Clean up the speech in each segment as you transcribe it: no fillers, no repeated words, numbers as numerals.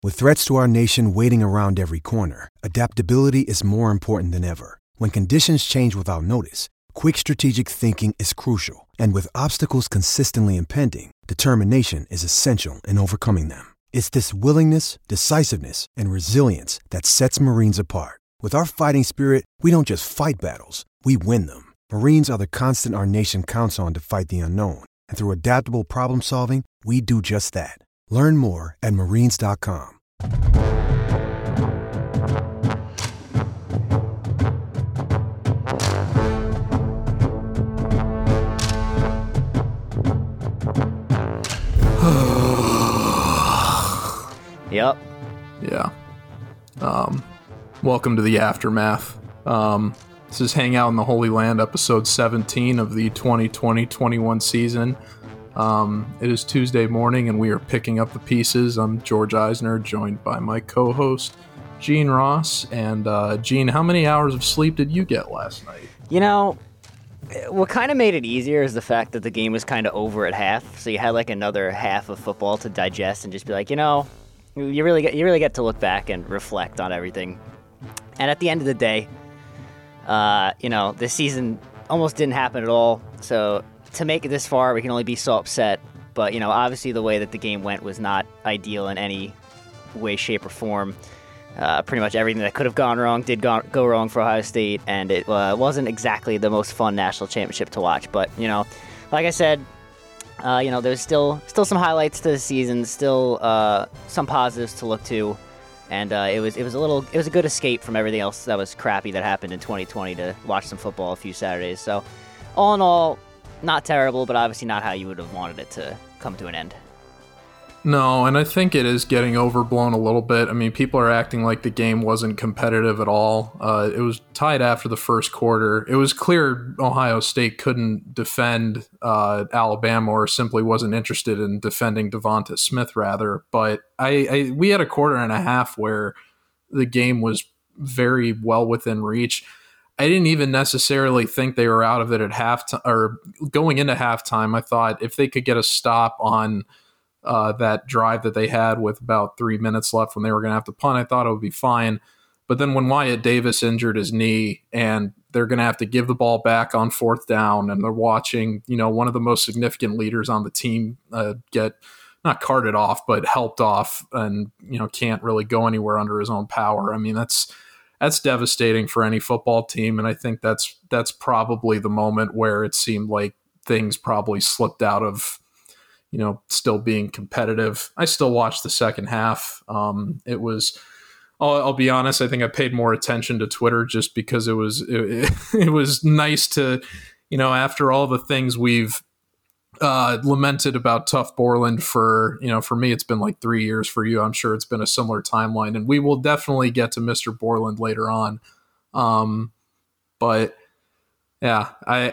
With threats to our nation waiting around every corner, adaptability is more important than ever. When conditions change without notice, quick strategic thinking is crucial. And with obstacles consistently impending, determination is essential in overcoming them. It's this willingness, decisiveness, and resilience that sets Marines apart. With our fighting spirit, we don't just fight battles, we win them. Marines are the constant our nation counts on to fight the unknown. And through adaptable problem solving, we do just that. Learn more at marines.com. Yep. Yeah. Welcome to the Aftermath. This is Hang Out in the Holy Land, episode 17 of the 2020-21 season. It is Tuesday morning, and we are picking up the pieces. I'm George Eisner, joined by my co-host, Gene Ross. And Gene, how many hours of sleep did you get last night? You know, what kind of made it easier is the fact that the game was kind of over at half, so you had like another half of football to digest and just be like, you know, you really get to look back and reflect on everything. And at the end of the day, this season almost didn't happen at all. So to make it this far, we can only be so upset. But, obviously the way that the game went was not ideal in any way, shape, or form. Pretty much everything that could have gone wrong did go wrong for Ohio State, and it wasn't exactly the most fun national championship to watch. But, like I said, there's still some highlights to the season, still some positives to look to. And it was a good escape from everything else that was crappy that happened in 2020 to watch some football a few Saturdays. So all in all, not terrible, but obviously not how you would have wanted it to come to an end. No, and I think it is getting overblown a little bit. I mean, people are acting like the game wasn't competitive at all. It was tied after the first quarter. It was clear Ohio State couldn't defend Alabama, or simply wasn't interested in defending Devonta Smith, rather. But we had a quarter and a half where the game was very well within reach. I didn't even necessarily think they were out of it at halftime, or going into halftime. I thought if they could get a stop on that drive that they had with about 3 minutes left when they were going to have to punt, I thought it would be fine. But then when Wyatt Davis injured his knee and they're going to have to give the ball back on fourth down, and they're watching, one of the most significant leaders on the team get not carted off, but helped off, and, can't really go anywhere under his own power. I mean, that's devastating for any football team. And I think that's probably the moment where it seemed like things probably slipped out of, still being competitive. I still watched the second half. It was, I'll be honest, I think I paid more attention to Twitter just because it was nice to, after all the things we've lamented about Tuf Borland for me, it's been like 3 years. For you, I'm sure it's been a similar timeline, and we will definitely get to Mr. Borland later on. But yeah,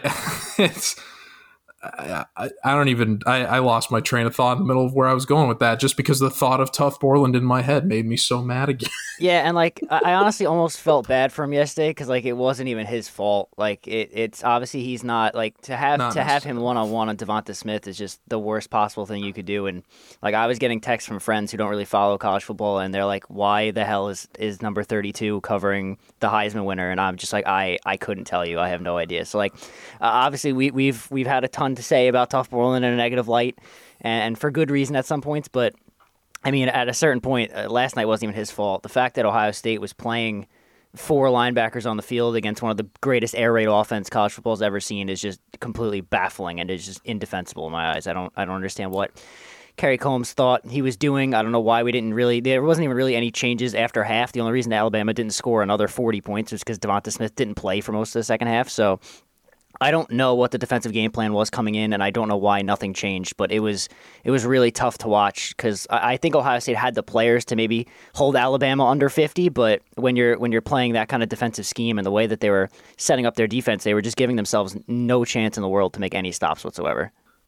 I lost my train of thought in the middle of where I was going with that, just because the thought of Tuf Borland in my head made me so mad again. Yeah, and I honestly almost felt bad for him yesterday, because it wasn't even his fault. It's obviously he's not to have him one-on-one on Devonta Smith is just the worst possible thing you could do. And I was getting texts from friends who don't really follow college football, and they're like, "Why the hell is number 32 covering the Heisman winner?" And I'm just like, I couldn't tell you. I have no idea. So obviously we've had a ton to say about Tuf Borland in a negative light, and for good reason at some points. But I mean, at a certain point, last night wasn't even his fault. The fact that Ohio State was playing 4 linebackers on the field against one of the greatest air raid offense college football's ever seen is just completely baffling, and it's just indefensible in my eyes. I don't understand what Kerry Combs thought he was doing. I don't know why there wasn't even really any changes after half. The only reason Alabama didn't score another 40 points was because Devonta Smith didn't play for most of the second half. So I don't know what the defensive game plan was coming in, and I don't know why nothing changed, but it was really tough to watch, because I think Ohio State had the players to maybe hold Alabama under 50, but when you're playing that kind of defensive scheme and the way that they were setting up their defense, they were just giving themselves no chance in the world to make any stops whatsoever.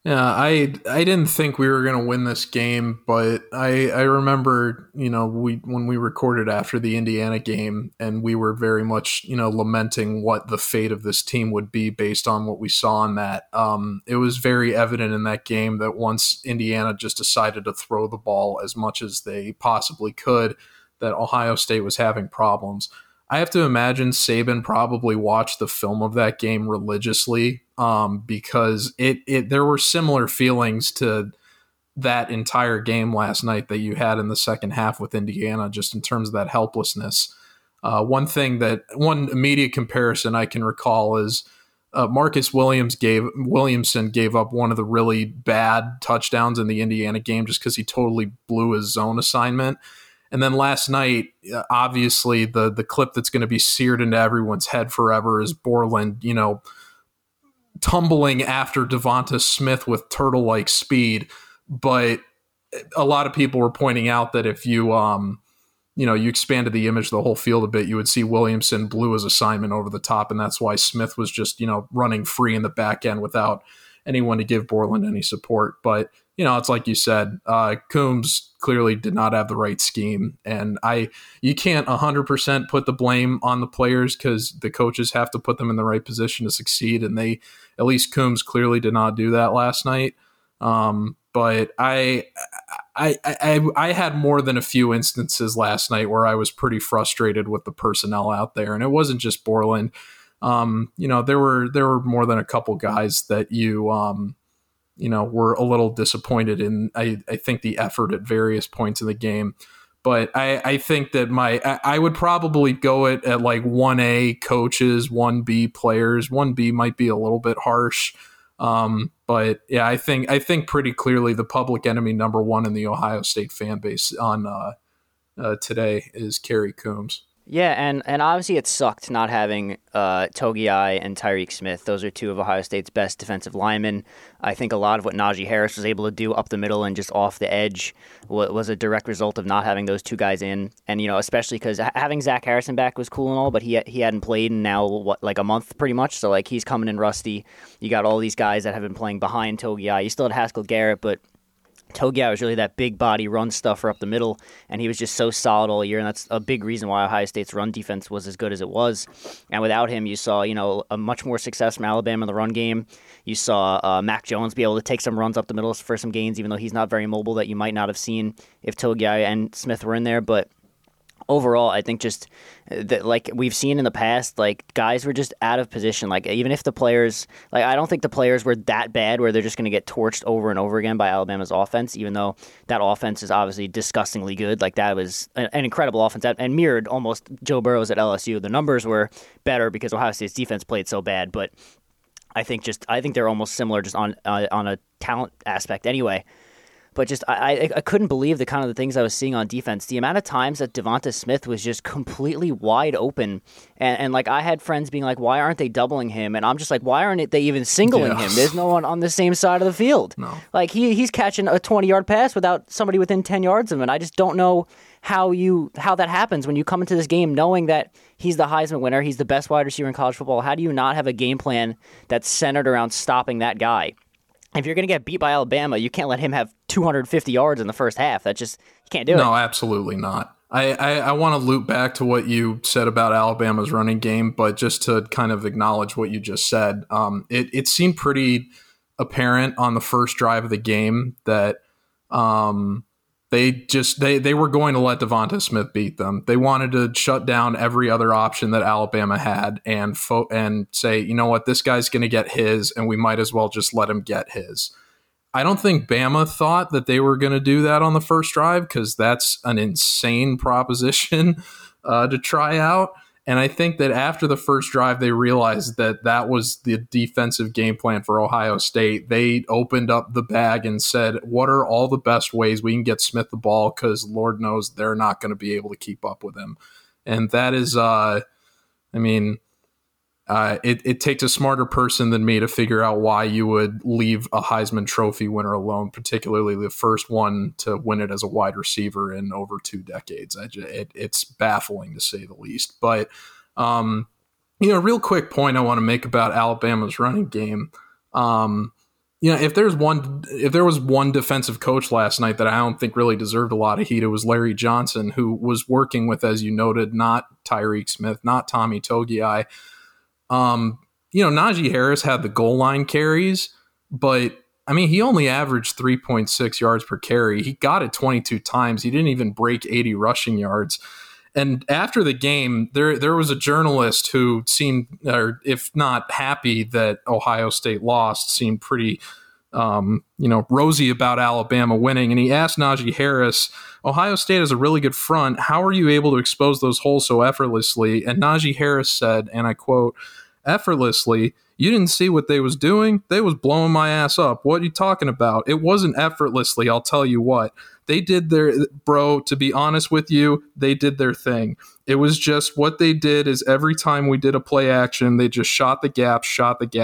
Yeah, I didn't think we were going to win this game, but I remember, when we recorded after the Indiana game, and we were very much, lamenting what the fate of this team would be based on what we saw in that. It was very evident in that game that once Indiana just decided to throw the ball as much as they possibly could, that Ohio State was having problems. I have to imagine Saban probably watched the film of that game religiously, because there were similar feelings to that entire game last night that you had in the second half with Indiana, just in terms of that helplessness. One immediate comparison I can recall is Marcus Williamson gave up one of the really bad touchdowns in the Indiana game just because he totally blew his zone assignment. And then last night, obviously, the clip that's going to be seared into everyone's head forever is Borland, tumbling after Devonta Smith with turtle-like speed. But a lot of people were pointing out that if you expanded the image of the whole field a bit, you would see Williamson blew his assignment over the top, and that's why Smith was just, running free in the back end without anyone to give Borland any support. But it's like you said, Coombs clearly did not have the right scheme, and you can't 100% put the blame on the players because the coaches have to put them in the right position to succeed, and at least Coombs clearly did not do that last night. But I had more than a few instances last night where I was pretty frustrated with the personnel out there, and it wasn't just Borland. There were more than a couple guys that were a little disappointed in, I think, the effort at various points in the game. But I think that I would probably go at like 1A coaches, 1B players. 1B might be a little bit harsh. But yeah, I think pretty clearly the public enemy number one in the Ohio State fan base on today is Kerry Coombs. Yeah, and obviously it sucked not having Togiai and Tyreek Smith. Those are two of Ohio State's best defensive linemen. I think a lot of what Najee Harris was able to do up the middle and just off the edge was a direct result of not having those two guys in. And, especially because having Zach Harrison back was cool and all, but he hadn't played in now, like a month pretty much. So, he's coming in rusty. You got all these guys that have been playing behind Togiai. You still had Haskell Garrett, but Togiai was really that big body run stuffer up the middle, and he was just so solid all year, and that's a big reason why Ohio State's run defense was as good as it was. And without him, you saw, a much more success from Alabama in the run game. You saw Mac Jones be able to take some runs up the middle for some gains, even though he's not very mobile, that you might not have seen if Togiai and Smith were in there. But overall, I think just that, like we've seen in the past, guys were just out of position. Even if the players, I don't think the players were that bad where they're just going to get torched over and over again by Alabama's offense, even though that offense is obviously disgustingly good. That was an incredible offense and mirrored almost Joe Burrow's at LSU. The numbers were better because Ohio State's defense played so bad, but I think they're almost similar just on a talent aspect anyway. But just I couldn't believe the kind of the things I was seeing on defense. The amount of times that Devonta Smith was just completely wide open. And I had friends being like, why aren't they doubling him? And I'm just like, why aren't they even singling him? There's no one on the same side of the field. No. He's catching a 20-yard pass without somebody within 10 yards of him. And I just don't know how that happens when you come into this game knowing that he's the Heisman winner, he's the best wide receiver in college football. How do you not have a game plan that's centered around stopping that guy? If you're going to get beat by Alabama, you can't let him have 250 yards in the first half. You can't do it. No, absolutely not. I want to loop back to what you said about Alabama's running game, but just to kind of acknowledge what you just said, it seemed pretty apparent on the first drive of the game that they were going to let Devonta Smith beat them. They wanted to shut down every other option that Alabama had and say, you know what, this guy's going to get his, and we might as well just let him get his. I don't think Bama thought that they were going to do that on the first drive because that's an insane proposition to try out. And I think that after the first drive, they realized that was the defensive game plan for Ohio State. They opened up the bag and said, what are all the best ways we can get Smith the ball? Because Lord knows they're not going to be able to keep up with him. And that is, it takes a smarter person than me to figure out why you would leave a Heisman Trophy winner alone, particularly the first one to win it as a wide receiver in over 2 decades. It's baffling to say the least. But, real quick point I want to make about Alabama's running game. if there was one defensive coach last night that I don't think really deserved a lot of heat, it was Larry Johnson, who was working with, as you noted, not Tyreek Smith, not Tommy Togiai. Najee Harris had the goal line carries, but I mean, he only averaged 3.6 yards per carry. He got it 22 times. He didn't even break 80 rushing yards. And after the game, there was a journalist who seemed, or if not happy that Ohio State lost, seemed pretty, rosy about Alabama winning. And he asked Najee Harris, Ohio State has a really good front. How are you able to expose those holes so effortlessly? And Najee Harris said, and I quote, effortlessly, you didn't see what they was doing? They was blowing my ass up. What are you talking about? It wasn't effortlessly, I'll tell you what. They did to be honest with you, they did their thing. It was just what they did is every time we did a play action, they just shot the gaps.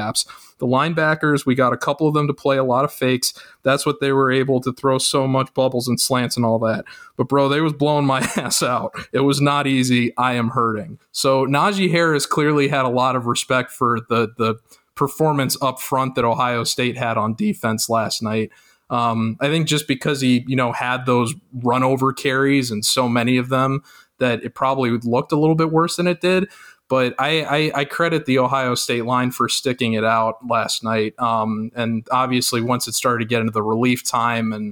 The linebackers, we got a couple of them to play a lot of fakes. That's what they were able to throw so much bubbles and slants and all that. But bro, they was blowing my ass out. It was not easy. I am hurting. So Najee Harris clearly had a lot of respect for the performance up front that Ohio State had on defense last night. I think just because he, had those run over carries and so many of them that it probably looked a little bit worse than it did. But I credit the Ohio State line for sticking it out last night. And obviously once it started to get into the relief time and,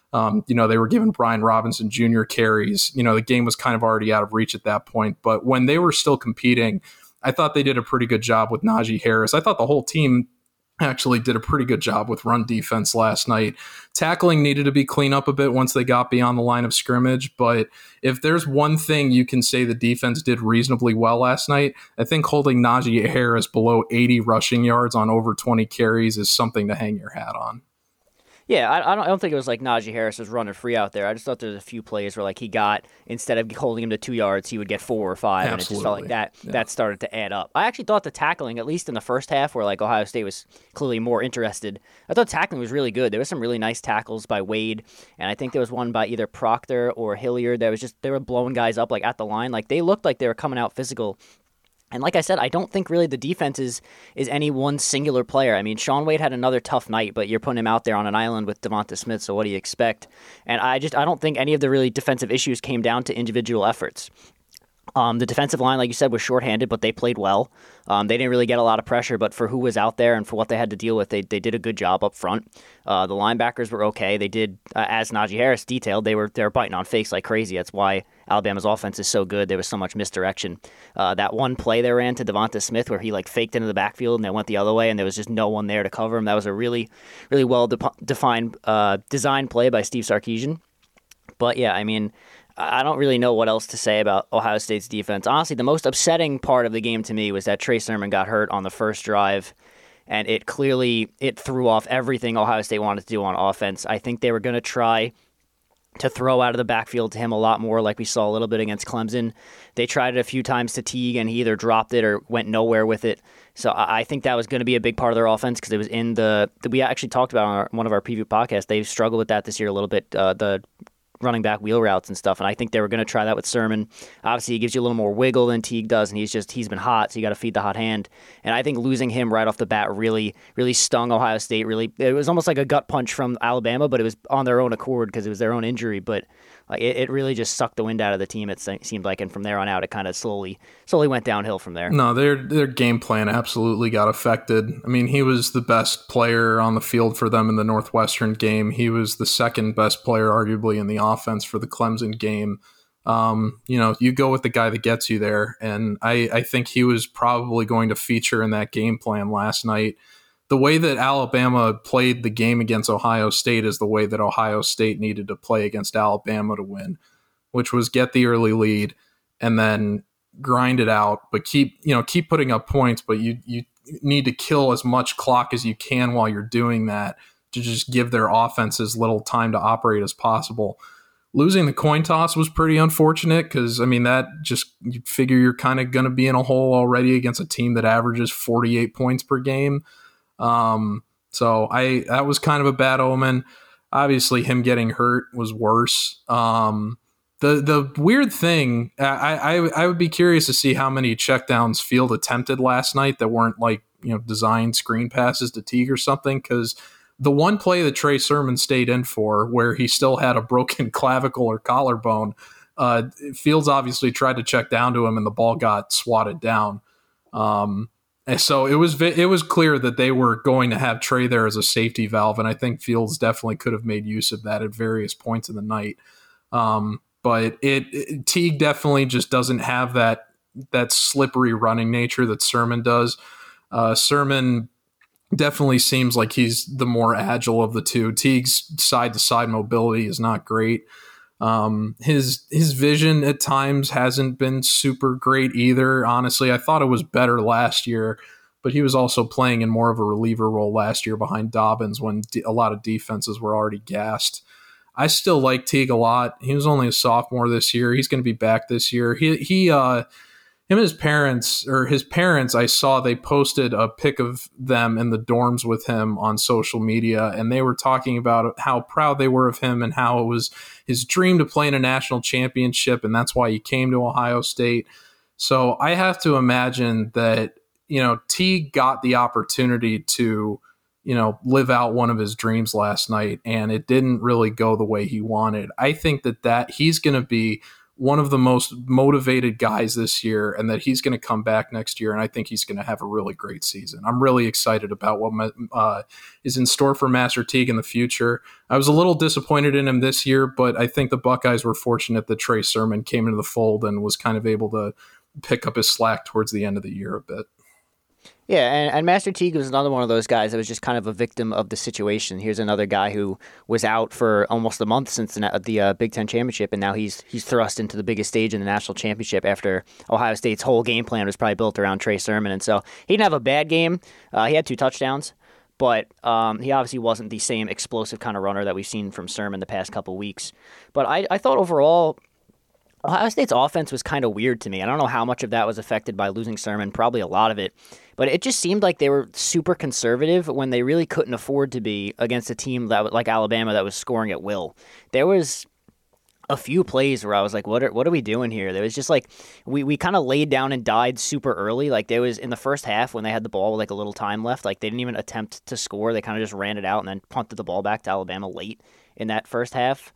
they were giving Brian Robinson Jr. carries, the game was kind of already out of reach at that point. But when they were still competing, I thought they did a pretty good job with Najee Harris. I thought the whole team actually did a pretty good job with run defense last night. Tackling needed to be cleaned up a bit once they got beyond the line of scrimmage, but if there's one thing you can say the defense did reasonably well last night, I think holding Najee Harris below 80 rushing yards on over 20 carries is something to hang your hat on. Yeah, I don't think it was like Najee Harris was running free out there. I just thought there was a few plays where like he got, instead of holding him to 2 yards, he would get 4 or 5, and it just felt like that started to add up. I actually thought the tackling, at least in the first half, where like Ohio State was clearly more interested, I thought tackling was really good. There was some really nice tackles by Wade, and I think there was one by either Proctor or Hilliard that was just, they were blowing guys up like at the line. Like they looked like they were coming out physical. And like I said, I don't think really the defense is any one singular player. I mean, Shaun Wade had another tough night, but you're putting him out there on an island with Devonta Smith, so what do you expect? And I don't think any of the really defensive issues came down to individual efforts. The defensive line, like you said, was shorthanded, but they played well. They didn't really get a lot of pressure, but for who was out there and for what they had to deal with, they did a good job up front. The linebackers were okay. They did, as Najee Harris detailed, they were biting on fakes like crazy. That's why Alabama's offense is so good. There was so much misdirection. That one play they ran to Devonta Smith where he like faked into the backfield and they went the other way and there was just no one there to cover him. That was a really, really well-defined design play by Steve Sarkisian. But yeah, I mean, I don't really know what else to say about Ohio State's defense. Honestly, the most upsetting part of the game to me was that Trey Sermon got hurt on the first drive, and it threw off everything Ohio State wanted to do on offense. I think they were going to try to throw out of the backfield to him a lot more, like we saw a little bit against Clemson. They tried it a few times to Teague, and he either dropped it or went nowhere with it. So I think that was going to be a big part of their offense because it was in we actually talked about on one of our preview podcasts. They've struggled with that this year a little bit, the running back wheel routes and stuff, and I think they were going to try that with Sermon. Obviously, he gives you a little more wiggle than Teague does, and he's been hot, so you got to feed the hot hand. And I think losing him right off the bat really, really stung Ohio State. Really, it was almost like a gut punch from Alabama, but it was on their own accord because it was their own injury. But it really just sucked the wind out of the team, it seemed like, and from there on out, it kind of slowly went downhill from there. No, their game plan absolutely got affected. I mean, he was the best player on the field for them in the Northwestern game. He was the second best player, arguably, in the offense for the Clemson game. You go with the guy that gets you there, and I think he was probably going to feature in that game plan last night. The way that Alabama played the game against Ohio State is the way that Ohio State needed to play against Alabama to win, which was get the early lead and then grind it out, but keep putting up points, but you need to kill as much clock as you can while you're doing that to just give their offense as little time to operate as possible. Losing the coin toss was pretty unfortunate because, I mean, that just, you figure you're kind of going to be in a hole already against a team that averages 48 points per game. So that was kind of a bad omen. Obviously, him getting hurt was worse. The weird thing, I would be curious to see how many checkdowns Field attempted last night that weren't like, designed screen passes to Teague or something, because The one play that Trey Sermon stayed in for, where he still had a broken clavicle or collarbone, Fields obviously tried to check down to him, and the ball got swatted down. And so it was clear that they were going to have Trey there as a safety valve, and I think Fields definitely could have made use of that at various points in the night. But Teague definitely just doesn't have that slippery running nature that Sermon does. Sermon definitely seems like he's the more agile of the two. Teague's side-to-side mobility is not great. His vision at times hasn't been super great either. Honestly, I thought it was better last year, but he was also playing in more of a reliever role last year behind Dobbins when a lot of defenses were already gassed. I still like Teague a lot. He was only a sophomore this year. He's going to be back this year. Him and his parents, I saw they posted a pic of them in the dorms with him on social media, and they were talking about how proud they were of him and how it was his dream to play in a national championship, and that's why he came to Ohio State. So I have to imagine that, Teague got the opportunity to, live out one of his dreams last night, and it didn't really go the way he wanted. I think that he's going to be one of the most motivated guys this year, and that he's going to come back next year, and I think he's going to have a really great season. I'm really excited about what is in store for Master Teague in the future. I was a little disappointed in him this year, but I think the Buckeyes were fortunate that Trey Sermon came into the fold and was kind of able to pick up his slack towards the end of the year a bit. Yeah, and Master Teague was another one of those guys that was just kind of a victim of the situation. Here's another guy who was out for almost a month since the Big Ten championship, and now he's thrust into the biggest stage in the national championship after Ohio State's whole game plan was probably built around Trey Sermon. And so he didn't have a bad game. He had 2 touchdowns, but he obviously wasn't the same explosive kind of runner that we've seen from Sermon the past couple weeks. But I thought overall, Ohio State's offense was kind of weird to me. I don't know how much of that was affected by losing Sermon, probably a lot of it. But it just seemed like they were super conservative when they really couldn't afford to be against a team that like Alabama that was scoring at will. There was a few plays where I was like, what are we doing here? There was just like we kind of laid down and died super early. Like there was in the first half when they had the ball with like a little time left, like they didn't even attempt to score. They kind of just ran it out and then punted the ball back to Alabama late in that first half.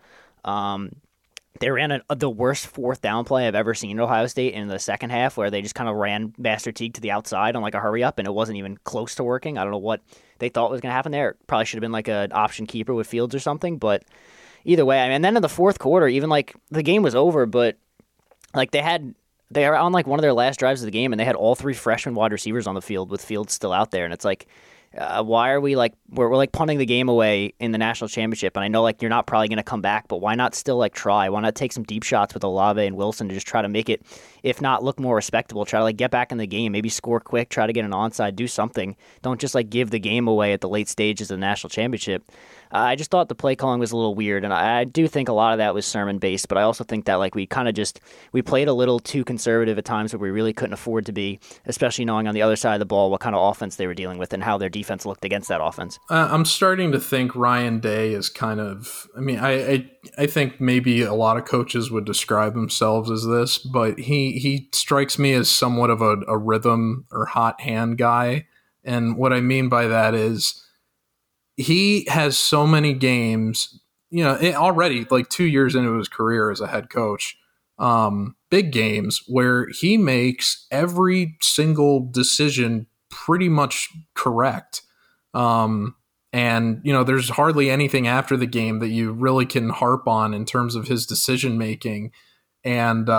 They ran the worst 4th down play I've ever seen at Ohio State in the second half, where they just kind of ran Master Teague to the outside on like a hurry up, and it wasn't even close to working. I don't know what they thought was going to happen there. It probably should have been like an option keeper with Fields or something, but either way. And then in the fourth quarter, even like the game was over, but like they are on like one of their last drives of the game, and they had all 3 freshman wide receivers on the field with Fields still out there, and it's like, why are we like we're like punting the game away in the national championship? And I know like you're not probably going to come back, but why not still like try? Why not take some deep shots with Olave and Wilson to just try to make it, if not look more respectable, try to like get back in the game, maybe score quick, try to get an onside, do something. Don't just like give the game away at the late stages of the national championship. I just thought the play calling was a little weird, and I do think a lot of that was Sermon-based, but I also think that like we kind of we played a little too conservative at times where we really couldn't afford to be, especially knowing on the other side of the ball what kind of offense they were dealing with and how their defense looked against that offense. I'm starting to think Ryan Day is kind of, I mean, I think maybe a lot of coaches would describe themselves as this, but he strikes me as somewhat of a rhythm or hot hand guy, and what I mean by that is, he has so many games, already like 2 years into his career as a head coach, big games where he makes every single decision pretty much correct. And, there's hardly anything after the game that you really can harp on in terms of his decision making. And,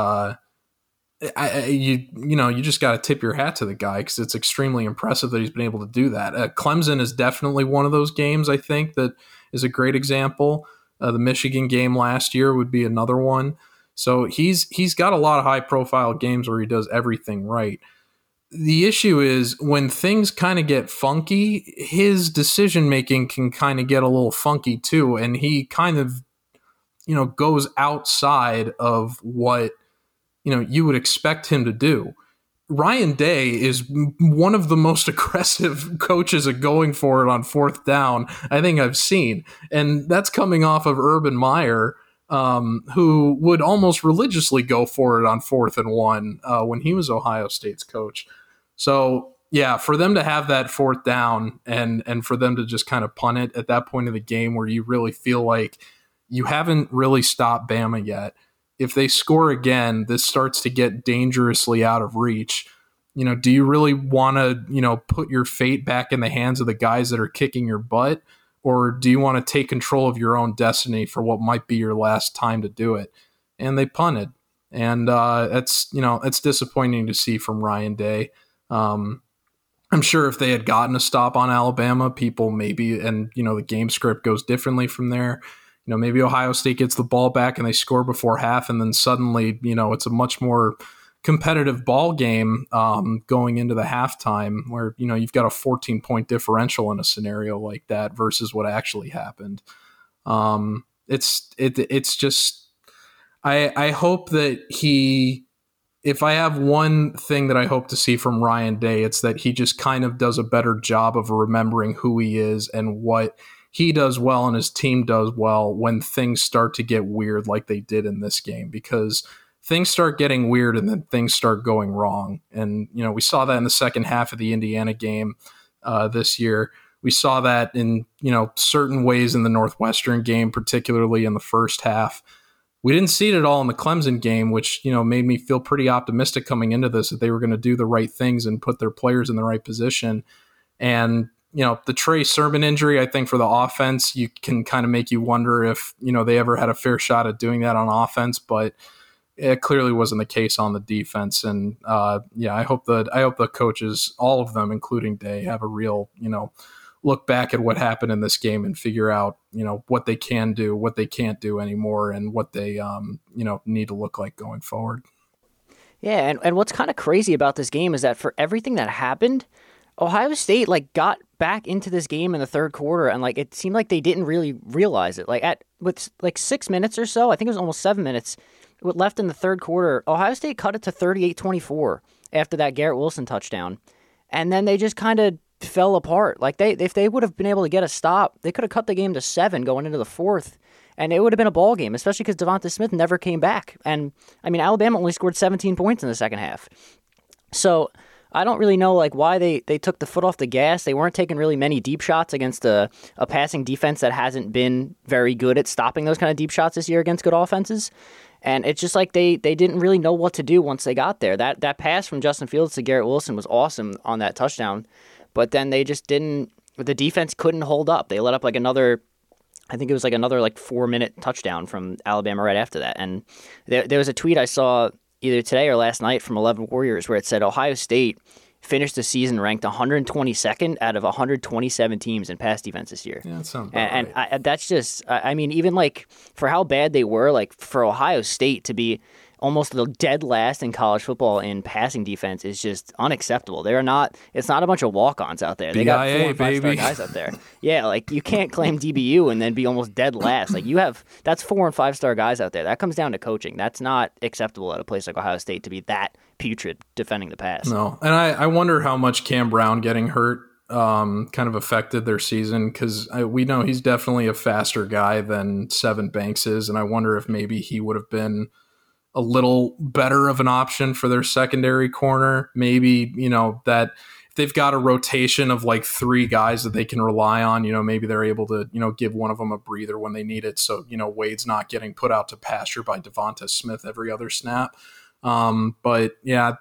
you just got to tip your hat to the guy because it's extremely impressive that he's been able to do that. Clemson is definitely one of those games, I think, that is a great example. The Michigan game last year would be another one. So he's got a lot of high-profile games where he does everything right. The issue is when things kind of get funky, his decision-making can kind of get a little funky too, and he kind of, goes outside of what you would expect him to do. Ryan Day is one of the most aggressive coaches at going for it on 4th down I think I've seen. And that's coming off of Urban Meyer, who would almost religiously go for it on 4th and 1 when he was Ohio State's coach. So Yeah, for them to have that fourth down and for them to just kind of punt it at that point of the game where you really feel like you haven't really stopped Bama yet. If they score again, this starts to get dangerously out of reach. Do you really want to, put your fate back in the hands of the guys that are kicking your butt? Or do you want to take control of your own destiny for what might be your last time to do it? And they punted. And it's disappointing to see from Ryan Day. I'm sure if they had gotten a stop on Alabama, people maybe, and, the game script goes differently from there. Maybe Ohio State gets the ball back and they score before half, and then suddenly, it's a much more competitive ball game going into the halftime where, you've got a 14-point differential in a scenario like that versus what actually happened. It's just, I hope that if I have one thing that I hope to see from Ryan Day, it's that he just kind of does a better job of remembering who he is and what he does well and his team does well when things start to get weird like they did in this game, because things start getting weird and then things start going wrong. And, we saw that in the second half of the Indiana game this year. We saw that in, certain ways in the Northwestern game, particularly in the first half. We didn't see it at all in the Clemson game, which, made me feel pretty optimistic coming into this that they were going to do the right things and put their players in the right position. And, the Trey Sermon injury, I think for the offense, you can kind of make you wonder if, they ever had a fair shot at doing that on offense, but it clearly wasn't the case on the defense. And I hope the coaches, all of them, including Day, have a real, look back at what happened in this game and figure out, what they can do, what they can't do anymore, and what they, need to look like going forward. Yeah, and what's kind of crazy about this game is that for everything that happened, Ohio State got back into this game in the third quarter, and it seemed like they didn't really realize it. With 6 minutes or so, I think it was almost 7 minutes left in the third quarter, Ohio State cut it to 38-24 after that Garrett Wilson touchdown, and then they just kind of fell apart. If they would have been able to get a stop, they could have cut the game to 7 going into the fourth, and it would have been a ball game, especially because Devonta Smith never came back. And Alabama only scored 17 points in the second half. So I don't really know why they took the foot off the gas. They weren't taking really many deep shots against a passing defense that hasn't been very good at stopping those kind of deep shots this year against good offenses. And it's just they didn't really know what to do once they got there. That pass from Justin Fields to Garrett Wilson was awesome on that touchdown. But then they just didn't – the defense couldn't hold up. They let up another – I think it was another 4-minute touchdown from Alabama right after that. And there was a tweet I saw either today or last night from 11 Warriors where it said Ohio State finished the season ranked 122nd out of 127 teams in pass defense this year. Yeah, that sounds right. That's just – even for how bad they were, for Ohio State to be – almost the dead last in college football in passing defense is just unacceptable. It's not a bunch of walk-ons out there. They got 4 and 5-star guys out there. Yeah, you can't claim DBU and then be almost dead last. That's 4 and 5-star guys out there. That comes down to coaching. That's not acceptable at a place like Ohio State to be that putrid defending the pass. No, and I wonder how much Cam Brown getting hurt kind of affected their season, because we know he's definitely a faster guy than Sevyn Banks is, and I wonder if maybe he would have been a little better of an option for their secondary corner. Maybe, that if they've got a rotation of 3 guys that they can rely on, maybe they're able to, give one of them a breather when they need it. So, Wade's not getting put out to pasture by Devonta Smith every other snap. But yeah,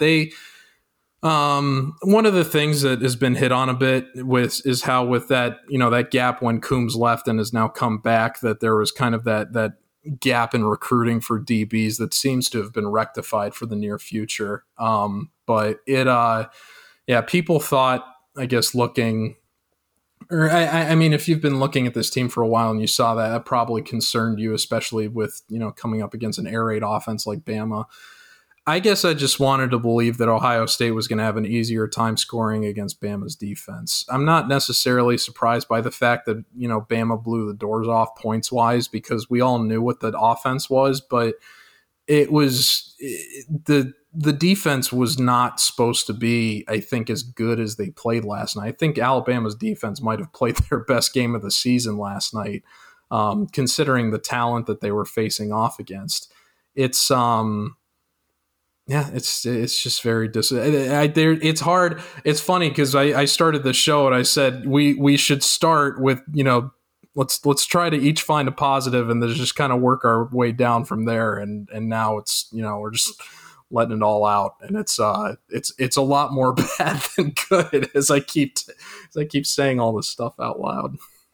one of the things that has been hit on a bit is how with that, that gap when Coombs left and has now come back, that there was kind of that gap in recruiting for DBs that seems to have been rectified for the near future. But people thought, I guess, if you've been looking at this team for a while and you saw that probably concerned you, especially with, coming up against an air raid offense like Bama. I guess I just wanted to believe that Ohio State was going to have an easier time scoring against Bama's defense. I'm not necessarily surprised by the fact that, Bama blew the doors off points-wise, because we all knew what the offense was, but it was the defense was not supposed to be, I think, as good as they played last night. I think Alabama's defense might have played their best game of the season last night, considering the talent that they were facing off against. It's Yeah, it's just very it's hard. It's funny because I started the show and I said we should start with, let's try to each find a positive and then just kind of work our way down from there. And now it's, we're just letting it all out, and it's a lot more bad than good as I keep saying all this stuff out loud.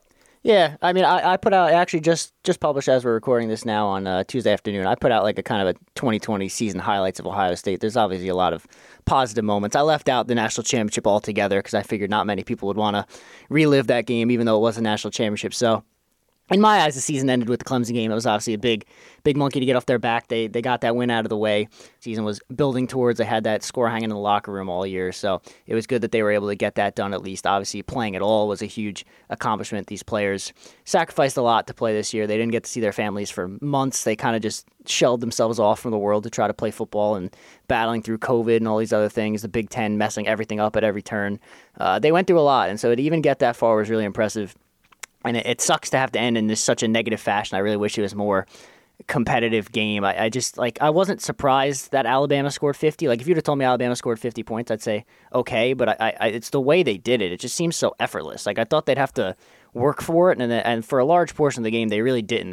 Yeah, I mean, I put out, actually just published as we're recording this now on Tuesday afternoon, I put out like a kind of a 2020 season highlights of Ohio State. There's obviously a lot of positive moments. I left out the national championship altogether because I figured not many people would want to relive that game, even though it was a national championship. So in my eyes, the season ended with the Clemson game. It was obviously a big monkey to get off their back. They got that win out of the way. Season was building towards. They had that score hanging in the locker room all year, so it was good that they were able to get that done at least. Obviously, playing at all was a huge accomplishment. These players sacrificed a lot to play this year. They didn't get to see their families for months. They kind of just shelled themselves off from the world to try to play football and battling through COVID and all these other things, the Big Ten messing everything up at every turn. They went through a lot, and so to even get that far was really impressive. And it sucks to have to end in this such a negative fashion. I really wish it was more competitive game. I just, I wasn't surprised that Alabama scored 50. Like, if you'd have told me Alabama scored 50 points, I'd say, okay, but it's the way they did it. It just seems so effortless. Like, I thought they'd have to work for it, and for a large portion of the game, they really didn't.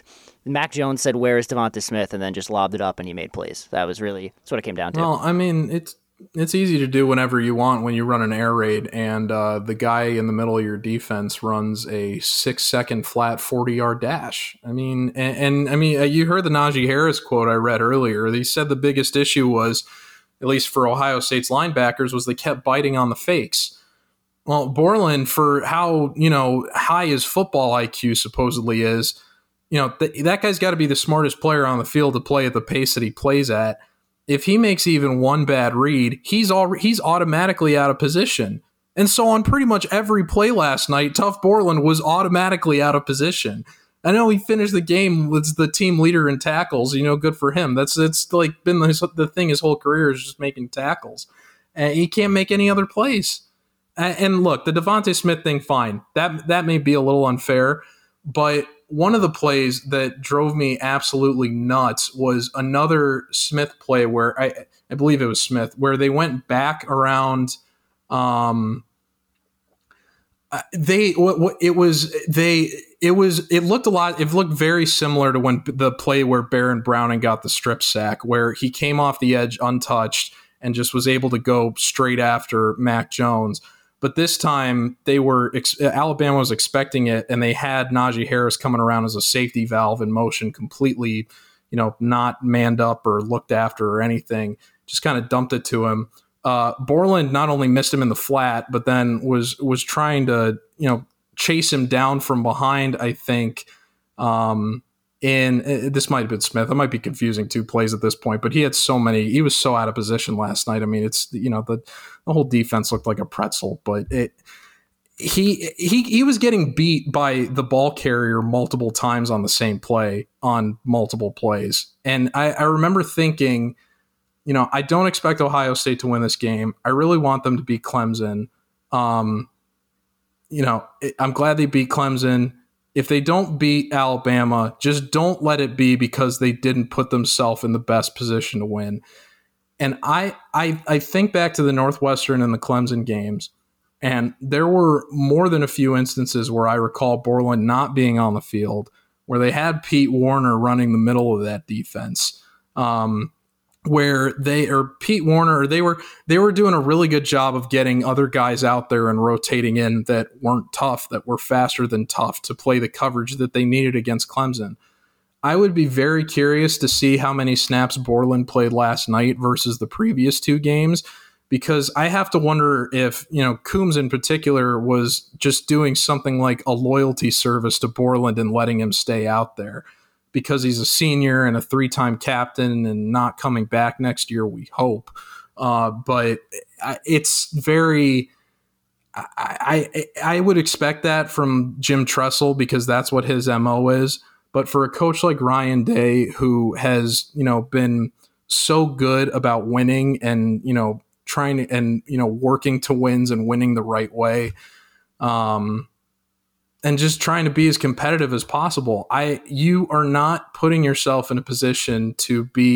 Mac Jones said, "Where is Devonta Smith?" and then just lobbed it up, and he made plays. That's what it came down to. Well, I mean, it's easy to do whenever you want when you run an air raid and the guy in the middle of your defense runs a 6-second flat 40-yard dash. I mean, and I mean, you heard the Najee Harris quote I read earlier. He said the biggest issue was, at least for Ohio State's linebackers, was they kept biting on the fakes. Well, Borland, for how, high his football IQ supposedly is, that guy's got to be the smartest player on the field to play at the pace that he plays at. If he makes even one bad read, he's automatically out of position. And so on pretty much every play last night, Tuf Borland was automatically out of position. I know he finished the game with the team leader in tackles. Good for him. It's like been the thing his whole career is just making tackles. And he can't make any other plays. And look, the Devonta Smith thing, fine. That may be a little unfair, but one of the plays that drove me absolutely nuts was another Smith play where I believe it was Smith, where they went back around. It looked very similar to when the play where Baron Browning got the strip sack, where he came off the edge untouched and just was able to go straight after Mac Jones. But this time, Alabama was expecting it, and they had Najee Harris coming around as a safety valve in motion, completely, not manned up or looked after or anything. Just kind of dumped it to him. Borland not only missed him in the flat, but then was trying to, chase him down from behind, I think. This might have been Smith. I might be confusing two plays at this point, but he was so out of position last night. I mean, it's, the whole defense looked like a pretzel, but he was getting beat by the ball carrier multiple times on the same play on multiple plays. And I remember thinking, I don't expect Ohio State to win this game. I really want them to beat Clemson. I'm glad they beat Clemson. If they don't beat Alabama, just don't let it be because they didn't put themselves in the best position to win. And I think back to the Northwestern and the Clemson games, and there were more than a few instances where I recall Borland not being on the field, where they had Pete Warner running the middle of that defense, where they were doing a really good job of getting other guys out there and rotating in that weren't tough, that were faster than tough to play the coverage that they needed against Clemson. I would be very curious to see how many snaps Borland played last night versus the previous two games, because I have to wonder if, Coombs in particular was just doing something like a loyalty service to Borland and letting him stay out there, because he's a senior and a 3-time captain and not coming back next year, we hope. But it's very... I would expect that from Jim Tressel, because that's what his MO is. But for a coach like Ryan Day, who has, been so good about winning and, trying to, and, working to wins and winning the right way, and just trying to be as competitive as possible, you are not putting yourself in a position to be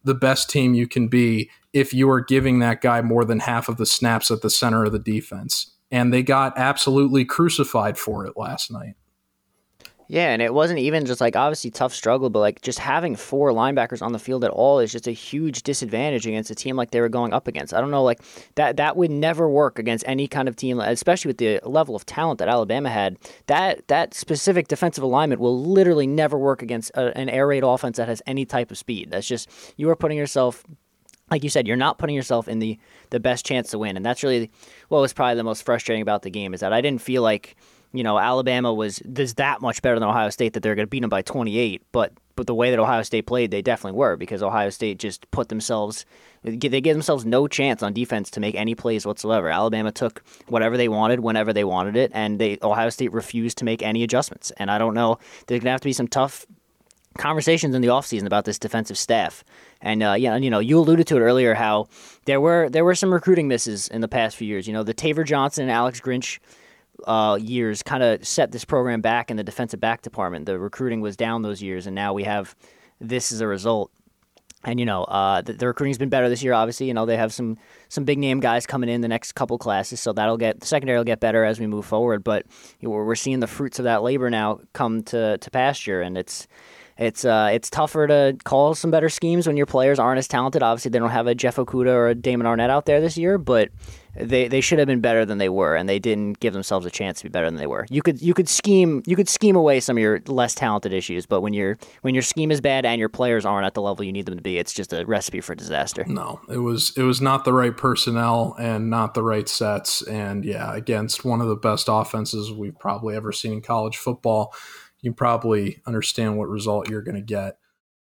the best team you can be if you are giving that guy more than half of the snaps at the center of the defense. And they got absolutely crucified for it last night. Yeah, and it wasn't even just like obviously tough struggle, but like just having 4 linebackers on the field at all is just a huge disadvantage against a team like they were going up against. I don't know, like that would never work against any kind of team, especially with the level of talent that Alabama had. That specific defensive alignment will literally never work against an air raid offense that has any type of speed. That's just, you are putting yourself, like you said, you're not putting yourself in the best chance to win. And that's really what was probably the most frustrating about the game, is that I didn't feel like, Alabama was that much better than Ohio State that they're going to beat them by 28. But the way that Ohio State played, they definitely were, because Ohio State just they gave themselves no chance on defense to make any plays whatsoever. Alabama took whatever they wanted whenever they wanted it, and Ohio State refused to make any adjustments. And I don't know, there's going to have to be some tough conversations in the offseason about this defensive staff. And you alluded to it earlier, how there were some recruiting misses in the past few years. The Taver Johnson and Alex Grinch years kind of set this program back in the defensive back department. The recruiting was down those years, and now we have this as a result. And the recruiting's been better this year. Obviously, they have some big name guys coming in the next couple classes, so the secondary will get better as we move forward. But we're seeing the fruits of that labor now come to pasture, and it's tougher to call some better schemes when your players aren't as talented. Obviously, they don't have a Jeff Okudah or a Damon Arnett out there this year, but they should have been better than they were, and they didn't give themselves a chance to be better than they were. You could scheme away some of your less talented issues, but when your scheme is bad and your players aren't at the level you need them to be, it's just a recipe for disaster. No, it was not the right personnel and not the right sets, and against one of the best offenses we've probably ever seen in college football, you probably understand what result you're going to get.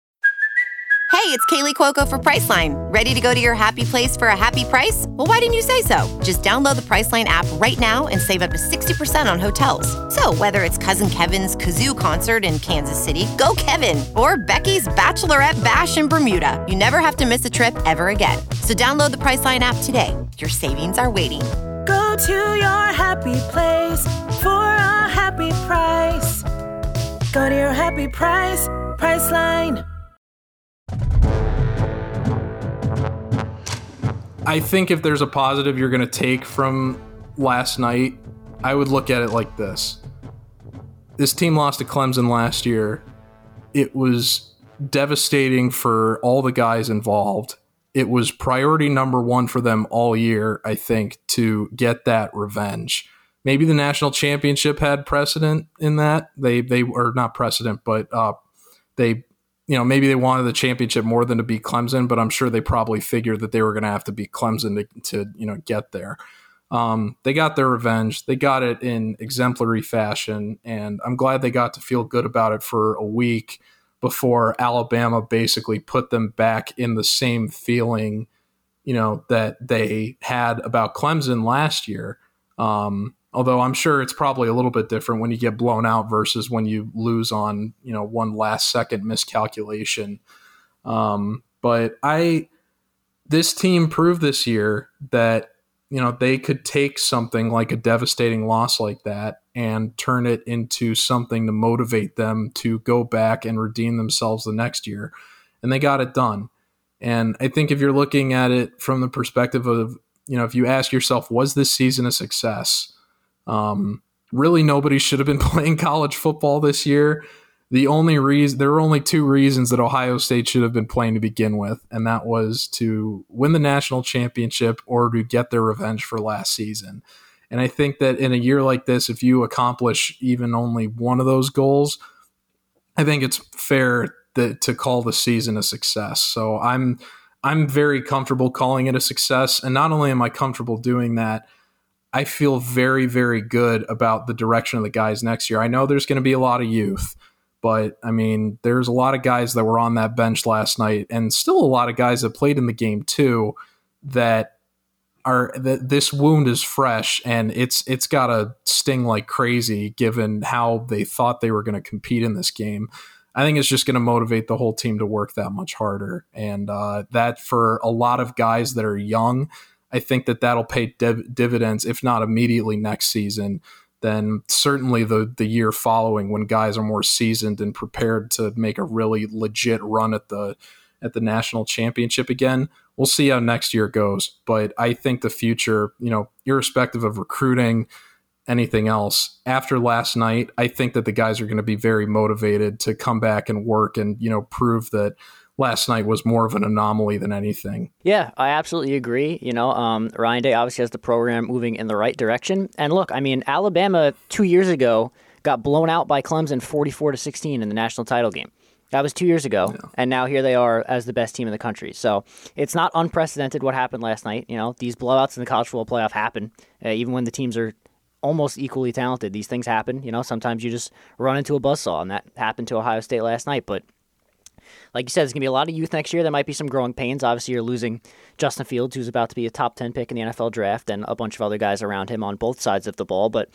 Hey, it's Kaylee Cuoco for Priceline. Ready to go to your happy place for a happy price? Well, why didn't you say so? Just download the Priceline app right now and save up to 60% on hotels. So whether it's Cousin Kevin's Kazoo Concert in Kansas City, go Kevin, or Becky's Bachelorette Bash in Bermuda, you never have to miss a trip ever again. So download the Priceline app today. Your savings are waiting. Go to your happy place for a happy price. Go to your happy price, Priceline. I think if there's a positive you're going to take from last night, I would look at it like this. This team lost to Clemson last year. It was devastating for all the guys involved. It was priority number 1 for them all year, I think, to get that revenge. Maybe the national championship had precedent in that. They are not precedent, but maybe they wanted the championship more than to beat Clemson, but I'm sure they probably figured that they were going to have to beat Clemson to get there. They got their revenge. They got it in exemplary fashion, and I'm glad they got to feel good about it for a week before Alabama basically put them back in the same feeling, that they had about Clemson last year. Although I'm sure it's probably a little bit different when you get blown out versus when you lose on, one last second miscalculation. But this team proved this year that, they could take something like a devastating loss like that and turn it into something to motivate them to go back and redeem themselves the next year. And they got it done. And I think if you're looking at it from the perspective of, if you ask yourself, was this season a success? Really, nobody should have been playing college football this year. There were only 2 reasons that Ohio State should have been playing to begin with, and that was to win the national championship or to get their revenge for last season. And I think that in a year like this, if you accomplish even only one of those goals, I think it's fair to call the season a success. So I'm very comfortable calling it a success, and not only am I comfortable doing that, I feel very, very good about the direction of the guys next year. I know there's going to be a lot of youth, but there's a lot of guys that were on that bench last night, and still a lot of guys that played in the game too, that this wound is fresh, and it's got to sting like crazy given how they thought they were going to compete in this game. I think it's just going to motivate the whole team to work that much harder. And that for a lot of guys that are young, I think that'll pay dividends, if not immediately next season, then certainly the year following when guys are more seasoned and prepared to make a really legit run at the at the national championship again. We'll see how next year goes. But I think the future, irrespective of recruiting, anything else, after last night, I think that the guys are going to be very motivated to come back and work and, prove that last night was more of an anomaly than anything. Yeah, I absolutely agree. Ryan Day obviously has the program moving in the right direction. And look, Alabama 2 years ago got blown out by Clemson 44-16 in the national title game. That was 2 years ago, and now here they are as the best team in the country. So it's not unprecedented what happened last night. These blowouts in the college football playoff happen, even when the teams are almost equally talented. These things happen. Sometimes you just run into a buzzsaw, and that happened to Ohio State last night. But like you said, there's going to be a lot of youth next year. There might be some growing pains. Obviously, you're losing Justin Fields, who's about to be a top 10 pick in the NFL draft, and a bunch of other guys around him on both sides of the ball. But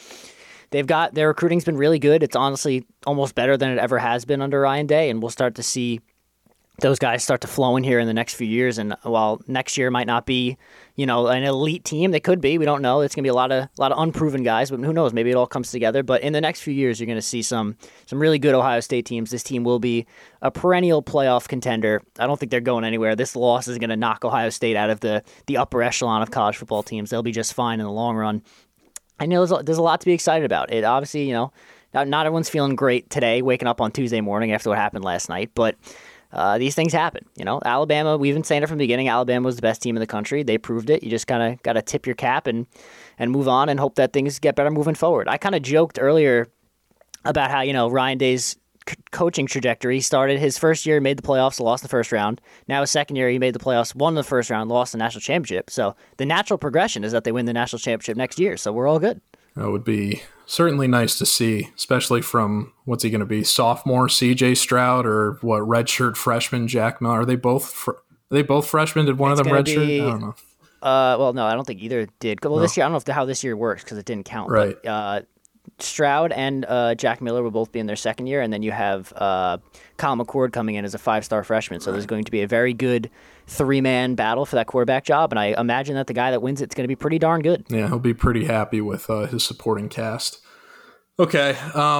their recruiting's been really good. It's honestly almost better than it ever has been under Ryan Day, and we'll start to see those guys start to flow in here in the next few years. And while next year might not be, an elite team, they could be. We don't know. It's going to be a lot of unproven guys, but who knows? Maybe it all comes together. But in the next few years, you're going to see some really good Ohio State teams. This team will be a perennial playoff contender. I don't think they're going anywhere. This loss is going to knock Ohio State out of the upper echelon of college football teams. They'll be just fine in the long run. I know there's a lot to be excited about. It obviously, not everyone's feeling great today, waking up on Tuesday morning after what happened last night, but these things happen. Alabama, we've been saying it from the beginning, Alabama was the best team in the country. They proved it. You just kind of got to tip your cap and move on and hope that things get better moving forward. I kind of joked earlier about how, Ryan Day's coaching trajectory started his first year, made the playoffs, lost in the first round. Now his second year, he made the playoffs, won the first round, lost the national championship. So the natural progression is that they win the national championship next year. So we're all good. That would be certainly nice to see, especially from, what's he going to be, sophomore C.J. Stroud or what, redshirt freshman Jack Miller? Are they both freshmen? Did one of them redshirt? I don't know. Well, no, I don't think either did. Well, This year, I don't know how this year works because it didn't count. Right. But, Stroud and Jack Miller will both be in their second year, and then you have Kyle McCord coming in as a 5-star freshman. So there's going to be a very good 3-man battle for that quarterback job, and I imagine that the guy that wins it's going to be pretty darn good. Yeah, he'll be pretty happy with his supporting cast. Okay,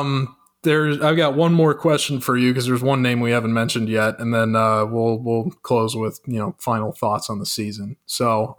I've got one more question for you because there's one name we haven't mentioned yet, and then we'll close with final thoughts on the season. So.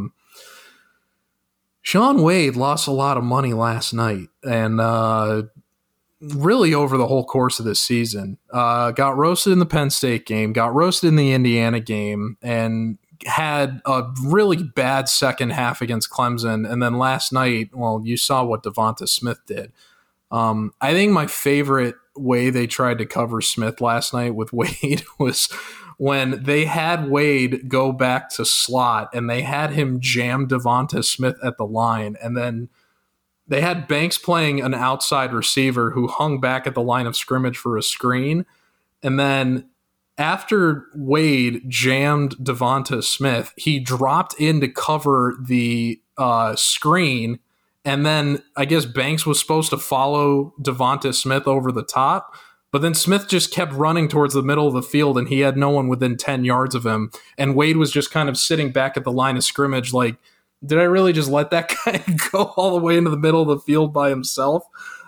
Shaun Wade lost a lot of money last night and really over the whole course of this season. Got roasted in the Penn State game, got roasted in the Indiana game, and had a really bad second half against Clemson. And then last night, well, you saw what Devonta Smith did. I think my favorite way they tried to cover Smith last night with Wade was when they had Wade go back to slot and they had him jam Devonta Smith at the line. And then they had Banks playing an outside receiver who hung back at the line of scrimmage for a screen. And then after Wade jammed Devonta Smith, he dropped in to cover the screen. And then I guess Banks was supposed to follow Devonta Smith over the top. But then Smith just kept running towards the middle of the field, and he had no one within 10 yards of him. And Wade was just kind of sitting back at the line of scrimmage like, did I really just let that guy go all the way into the middle of the field by himself?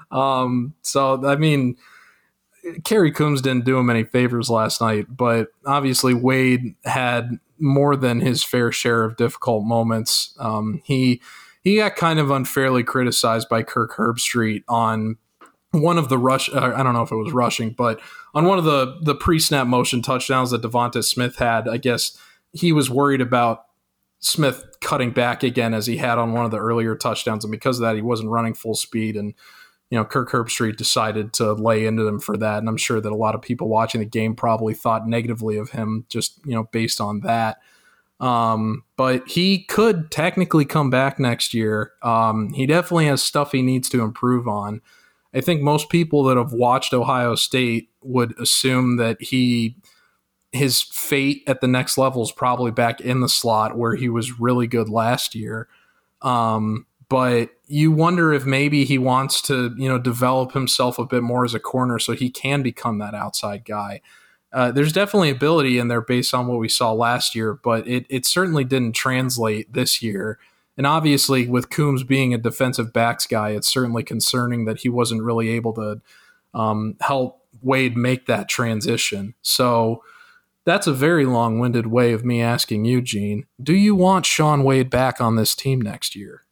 Kerry Coombs didn't do him any favors last night, but obviously Wade had more than his fair share of difficult moments. He got kind of unfairly criticized by Kirk Herbstreit on one of the I don't know if it was rushing, but on one of the pre-snap motion touchdowns that Devonta Smith had, I guess he was worried about Smith cutting back again as he had on one of the earlier touchdowns. And because of that, he wasn't running full speed. And, Kirk Herbstreit decided to lay into them for that. And I'm sure that a lot of people watching the game probably thought negatively of him just, based on that. But he could technically come back next year. He definitely has stuff he needs to improve on. I think most people that have watched Ohio State would assume that his fate at the next level is probably back in the slot where he was really good last year. But you wonder if maybe he wants to, develop himself a bit more as a corner so he can become that outside guy. There's definitely ability in there based on what we saw last year, but it certainly didn't translate this year. And obviously, with Coombs being a defensive backs guy, it's certainly concerning that he wasn't really able to help Wade make that transition. So that's a very long-winded way of me asking you, Gene. Do you want Shaun Wade back on this team next year?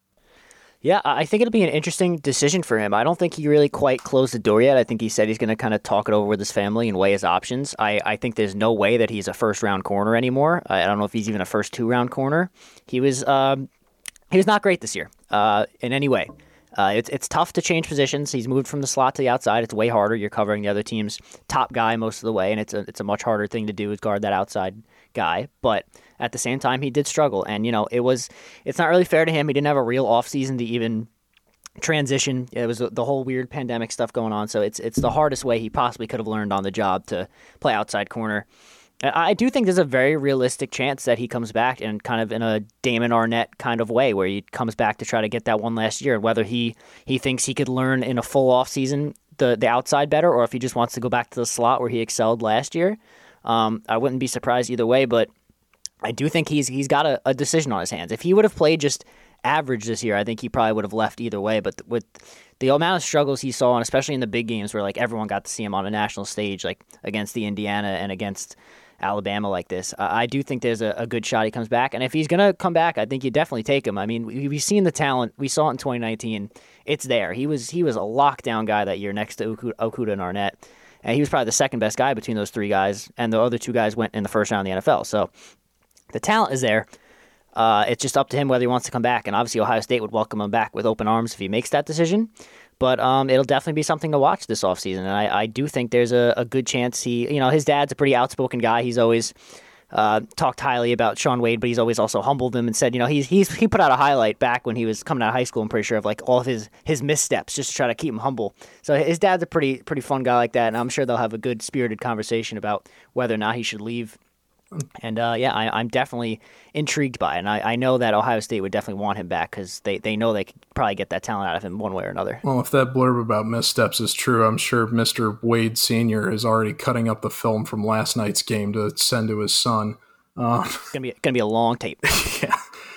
Yeah, I think it'll be an interesting decision for him. I don't think he really quite closed the door yet. I think he said he's going to kind of talk it over with his family and weigh his options. I think there's no way that he's a first-round corner anymore. I don't know if he's even a first two-round corner. He was not great this year in any way. It's tough to change positions. He's moved from the slot to the outside. It's way harder. You're covering the other team's top guy most of the way, and it's a much harder thing to do is guard that outside guy. But at the same time, he did struggle, and it's not really fair to him. He didn't have a real offseason to even transition. It was the whole weird pandemic stuff going on, so it's the hardest way he possibly could have learned on the job to play outside corner. I do think there's a very realistic chance that he comes back and kind of in a Damon Arnett kind of way where he comes back to try to get that one last year. And whether he thinks he could learn in a full offseason the outside better or if he just wants to go back to the slot where he excelled last year, I wouldn't be surprised either way. But I do think he's got a decision on his hands. If he would have played just average this year, I think he probably would have left either way. But with the amount of struggles he saw, and especially in the big games where like everyone got to see him on a national stage, like against the Indiana and against Alabama like this, I do think there's a good shot he comes back. And if he's going to come back, I think you definitely take him. I mean, we've seen the talent. We saw it in 2019. It's there. He was a lockdown guy that year next to Okudah and Arnett. And he was probably the second best guy between those three guys. And the other two guys went in the first round of the NFL. So the talent is there. It's just up to him whether he wants to come back. And obviously Ohio State would welcome him back with open arms if he makes that decision. But it'll definitely be something to watch this offseason. And I do think there's a good chance his dad's a pretty outspoken guy. He's always talked highly about Shaun Wade, but he's always also humbled him and said, he put out a highlight back when he was coming out of high school, I'm pretty sure, of like all of his missteps just to try to keep him humble. So his dad's a pretty fun guy like that. And I'm sure they'll have a good spirited conversation about whether or not he should leave. And I'm definitely intrigued by it. And I know that Ohio State would definitely want him back because they know they could probably get that talent out of him one way or another. Well, if that blurb about missteps is true, I'm sure Mr. Wade Sr. is already cutting up the film from last night's game to send to his son. It's gonna be a long tape. Yeah.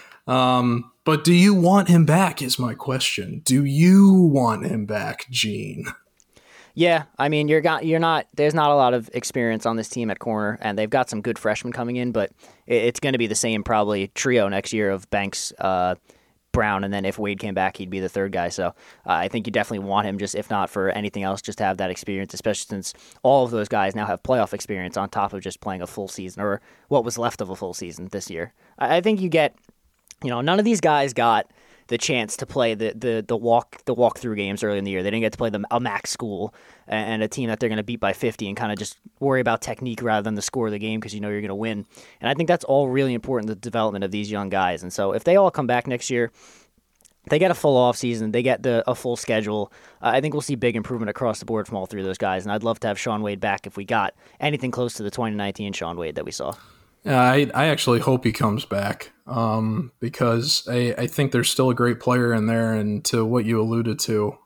But do you want him back is my question. Do you want him back, Gene? Yeah, I mean, there's not a lot of experience on this team at corner, and they've got some good freshmen coming in, but it's going to be the same probably trio next year of Banks, Brown, and then if Wade came back, he'd be the third guy. So I think you definitely want him, just if not for anything else, just to have that experience, especially since all of those guys now have playoff experience on top of just playing a full season or what was left of a full season this year. I think you get, none of these guys got the chance to play the walk-through games early in the year. They didn't get to play a MAC school and a team that they're going to beat by 50 and kind of just worry about technique rather than the score of the game because you're going to win. And I think that's all really important, the development of these young guys. And so if they all come back next year, they get a full offseason, they get a full schedule, I think we'll see big improvement across the board from all three of those guys. And I'd love to have Shaun Wade back if we got anything close to the 2019 Shaun Wade that we saw. Yeah, I actually hope he comes back because I think there's still a great player in there. And to what you alluded to,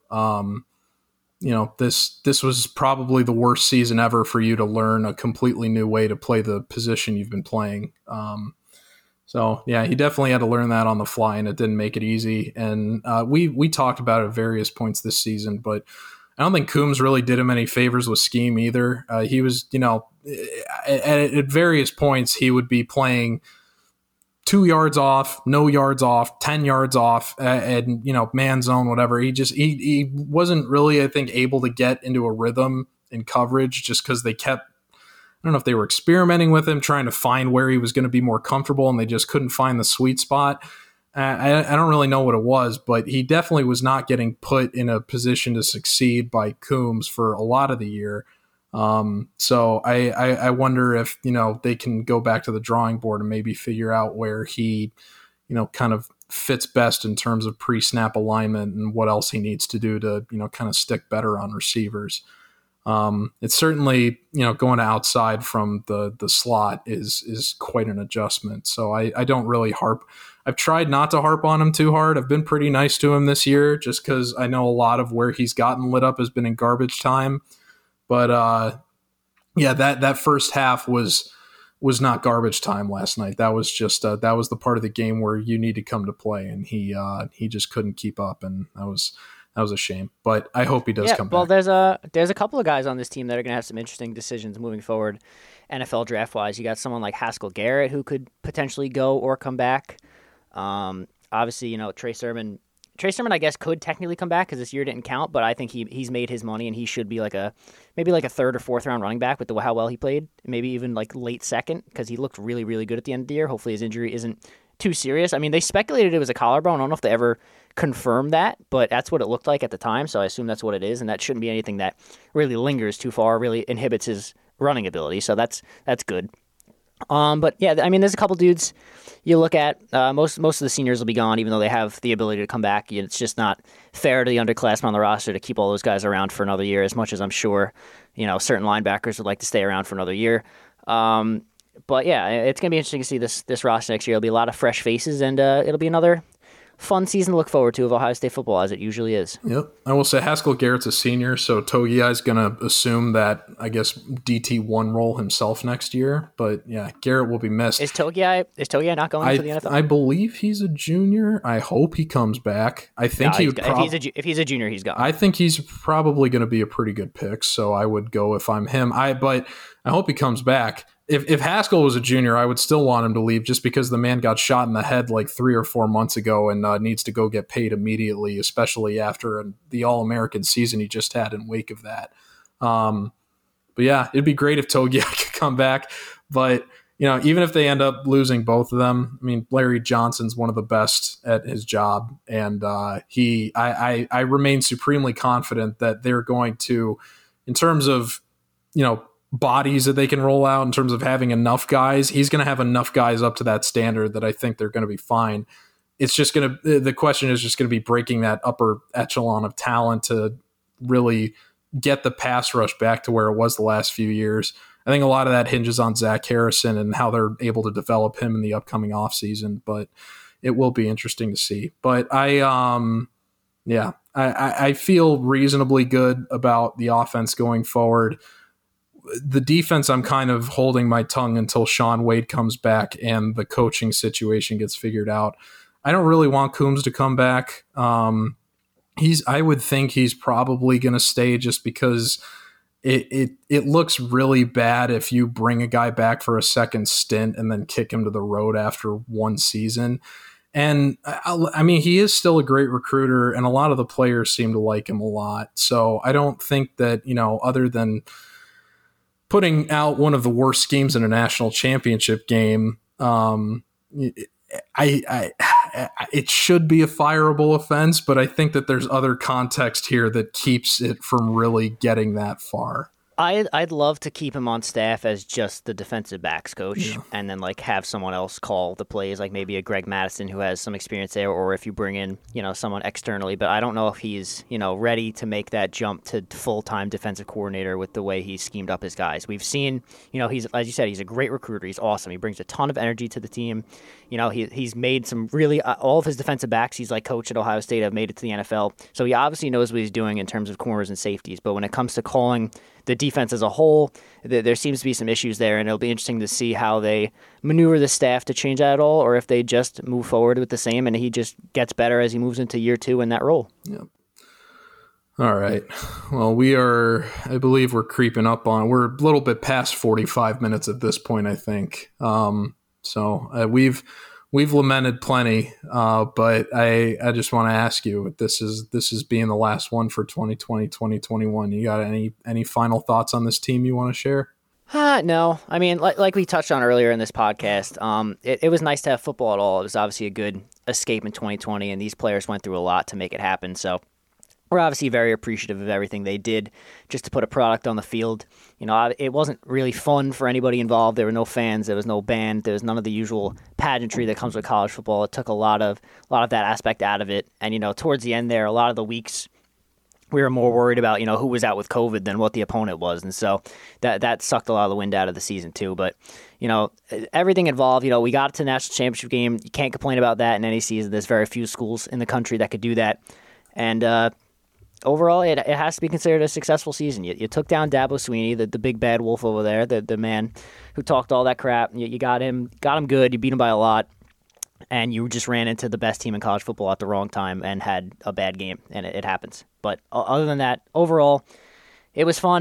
this was probably the worst season ever for you to learn a completely new way to play the position you've been playing. So, yeah, he definitely had to learn that on the fly, and it didn't make it easy. And we talked about it at various points this season, but I don't think Coombs really did him any favors with scheme either. He was, at various points, he would be playing 2 yards off, no yards off, 10 yards off, and man zone, whatever. He wasn't really, I think, able to get into a rhythm in coverage just because they kept, I don't know if they were experimenting with him, trying to find where he was going to be more comfortable, and they just couldn't find the sweet spot. I don't really know what it was, but he definitely was not getting put in a position to succeed by Coombs for a lot of the year. So I wonder if, they can go back to the drawing board and maybe figure out where he, kind of fits best in terms of pre-snap alignment and what else he needs to do to, kind of stick better on receivers. It's certainly, going outside from the slot is quite an adjustment. So I don't really I've tried not to harp on him too hard. I've been pretty nice to him this year just because I know a lot of where he's gotten lit up has been in garbage time. But that first half was not garbage time last night. That was just that was the part of the game where you need to come to play, and he just couldn't keep up, and that was a shame. But I hope he does come back. Well, there's a couple of guys on this team that are going to have some interesting decisions moving forward. NFL draft-wise. You got someone like Haskell Garrett who could potentially go or come back. Obviously, Trey Sermon, I guess, could technically come back because this year didn't count, but I think he's made his money and he should be maybe like a third or fourth round running back with how well he played, maybe even like late second because he looked really, really good at the end of the year. Hopefully his injury isn't too serious. I mean, they speculated it was a collarbone. I don't know if they ever confirmed that, but that's what it looked like at the time, so I assume that's what it is, and that shouldn't be anything that really lingers too far, really inhibits his running ability, so that's good. But yeah, I mean, there's a couple dudes you look at. Most of the seniors will be gone, even though they have the ability to come back. It's just not fair to the underclassmen on the roster to keep all those guys around for another year, as much as I'm sure, certain linebackers would like to stay around for another year. But yeah, it's going to be interesting to see this roster next year. It'll be a lot of fresh faces, and it'll be another fun season to look forward to of Ohio State football, as it usually is. Yep. I will say Haskell Garrett's a senior, so Togiai is going to assume that, I guess, DT1 role himself next year. But yeah, Garrett will be missed. Is Togiai not going to the NFL? I believe he's a junior. I hope he comes back. I think if he's a junior, he's gone. I think he's probably going to be a pretty good pick, so I would go if I'm him. But I hope he comes back. If Haskell was a junior, I would still want him to leave just because the man got shot in the head like 3 or 4 months ago and needs to go get paid immediately, especially after the All-American season he just had in wake of that. But yeah, it'd be great if Togiai could come back. But, even if they end up losing both of them, I mean, Larry Johnson's one of the best at his job. And I remain supremely confident that they're going to, in terms of, bodies that they can roll out in terms of having enough guys, he's going to have enough guys up to that standard that I think they're going to be fine. It's just the question is just going to be breaking that upper echelon of talent to really get the pass rush back to where it was the last few years. I think a lot of that hinges on Zach Harrison and how they're able to develop him in the upcoming offseason, but it will be interesting to see. But I feel reasonably good about the offense going forward. The defense, I'm kind of holding my tongue until Shaun Wade comes back and the coaching situation gets figured out. I don't really want Coombs to come back. I would think he's probably going to stay just because it looks really bad if you bring a guy back for a second stint and then kick him to the road after one season. And I mean, he is still a great recruiter and a lot of the players seem to like him a lot. So I don't think that, other than putting out one of the worst schemes in a national championship game, it should be a fireable offense, but I think that there's other context here that keeps it from really getting that far. I'd love to keep him on staff as just the defensive backs coach, and then have someone else call the plays, like maybe a Greg Madison who has some experience there, or if you bring in someone externally. But I don't know if he's ready to make that jump to full-time defensive coordinator with the way he's schemed up his guys. We've seen he's, as you said, he's a great recruiter. He's awesome. He brings a ton of energy to the team. He's made some really all of his defensive backs he's coach at Ohio State have made it to the NFL. So he obviously knows what he's doing in terms of corners and safeties. But when it comes to calling the defense as a whole, there seems to be some issues there, and it'll be interesting to see how they maneuver the staff to change that at all, or if they just move forward with the same and he just gets better as he moves into year 2 in that role. Yep. All right. Well, I believe we're creeping up on, we're a little bit past 45 minutes at this point, I think. We've lamented plenty, but I just want to ask you, this is being the last one for 2020, 2021. You got any final thoughts on this team you want to share? No. I mean, like we touched on earlier in this podcast, it was nice to have football at all. It was obviously a good escape in 2020, and these players went through a lot to make it happen. So we're obviously very appreciative of everything they did just to put a product on the field. It wasn't really fun for anybody involved. There were no fans. There was no band. There was none of the usual pageantry that comes with college football. It took a lot of that aspect out of it. And, towards the end there, a lot of the weeks, we were more worried about, who was out with COVID than what the opponent was. And so that sucked a lot of the wind out of the season too. But, everything involved, we got to the national championship game. You can't complain about that in any season. There's very few schools in the country that could do that. And, overall, it has to be considered a successful season. You took down Dabo Swinney, the big bad wolf over there, the man who talked all that crap. You got him good. You beat him by a lot, and you just ran into the best team in college football at the wrong time and had a bad game, and it happens. But other than that, overall, it was fun.